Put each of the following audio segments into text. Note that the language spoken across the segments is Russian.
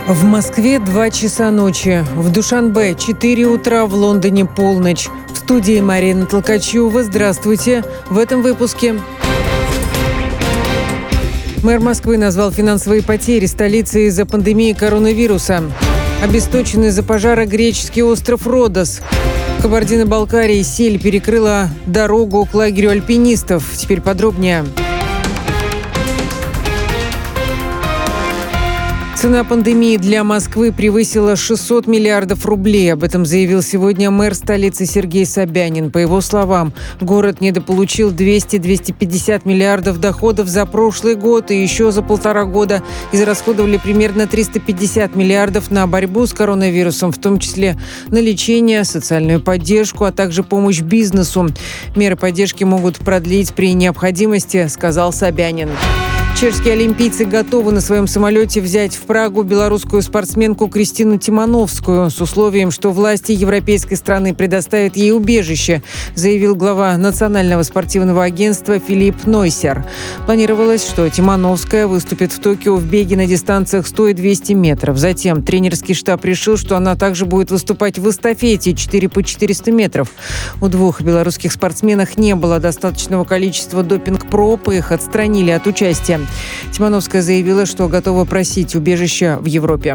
В Москве 2 часа ночи, в Душанбе 4 утра, в Лондоне полночь. В студии Марина Толкачева. Здравствуйте. В этом выпуске. Мэр Москвы назвал финансовые потери столицы из-за пандемии коронавируса. Обесточенный из-за пожара греческий остров Родос. В Кабардино-Балкарии сель перекрыла дорогу к лагерю альпинистов. Теперь подробнее. Цена пандемии для Москвы превысила 600 миллиардов рублей. Об этом заявил сегодня мэр столицы Сергей Собянин. По его словам, город недополучил 200-250 миллиардов доходов за прошлый год, и еще за 1,5 года израсходовали примерно 350 миллиардов на борьбу с коронавирусом, в том числе на лечение, социальную поддержку, а также помощь бизнесу. Меры поддержки могут продлить при необходимости, сказал Собянин. Чешские олимпийцы готовы на своем самолете взять в Прагу белорусскую спортсменку Кристину Тимановскую с условием, что власти европейской страны предоставят ей убежище, заявил глава Национального спортивного агентства Филипп Нойсер. Планировалось, что Тимановская выступит в Токио в беге на дистанциях 100 и 200 метров. Затем тренерский штаб решил, что она также будет выступать в эстафете 4 по 400 метров. У 2 белорусских спортсменов не было достаточного количества допинг-проб, и их отстранили от участия. Тимановская заявила, что готова просить убежища в Европе.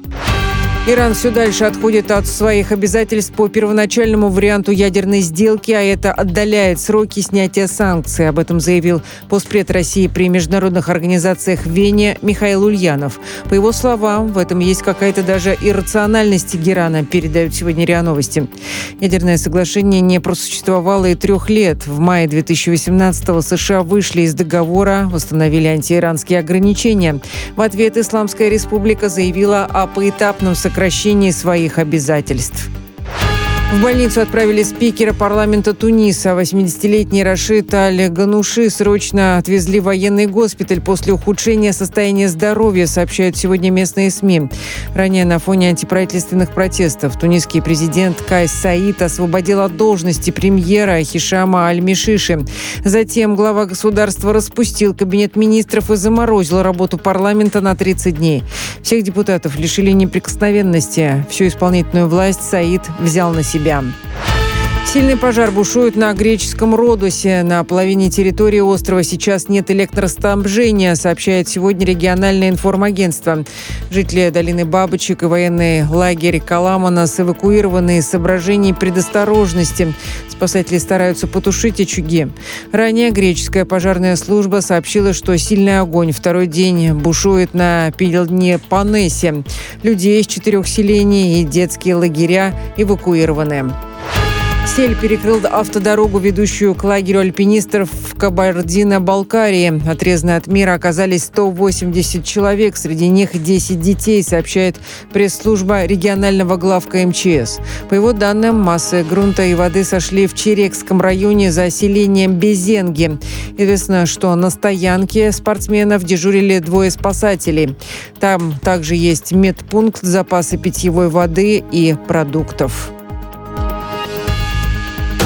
Иран все дальше отходит от своих обязательств по первоначальному варианту ядерной сделки, а это отдаляет сроки снятия санкций. Об этом заявил постпред России при международных организациях в Вене Михаил Ульянов. По его словам, в этом есть какая-то даже иррациональность Тегерана, передают сегодня РИА Новости. Ядерное соглашение не просуществовало и 3 лет. В мае 2018-го США вышли из договора, восстановили антииранские ограничения. В ответ Исламская республика заявила о поэтапном сокращении своих обязательств. В больницу отправили спикера парламента Туниса. 80-летний Рашид Аль-Гануши срочно отвезли в военный госпиталь после ухудшения состояния здоровья, сообщают сегодня местные СМИ. Ранее на фоне антиправительственных протестов тунисский президент Кайс Саид освободил от должности премьера Хишама Аль-Мишиши. Затем глава государства распустил кабинет министров и заморозил работу парламента на 30 дней. Всех депутатов лишили неприкосновенности. Всю исполнительную власть Саид взял на себя. Сильный пожар бушует на греческом Родосе. На половине территории острова сейчас нет электроснабжения, сообщает сегодня региональное информагентство. Жители долины Бабочек и военный лагерь Каламанос эвакуированы из соображений предосторожности. Спасатели стараются потушить очаги. Ранее греческая пожарная служба сообщила, что сильный огонь второй день бушует на Пелопоннесе. Людей из 4 селений и детские лагеря эвакуированы. Сель перекрыл автодорогу, ведущую к лагерю альпинистов в Кабардино-Балкарии. Отрезаны от мира оказались 180 человек, среди них 10 детей, сообщает пресс-служба регионального главка МЧС. По его данным, массы грунта и воды сошли в Черекском районе за селением Безенги. Известно, что на стоянке спортсменов дежурили 2 спасателей. Там также есть медпункт, запасы питьевой воды и продуктов.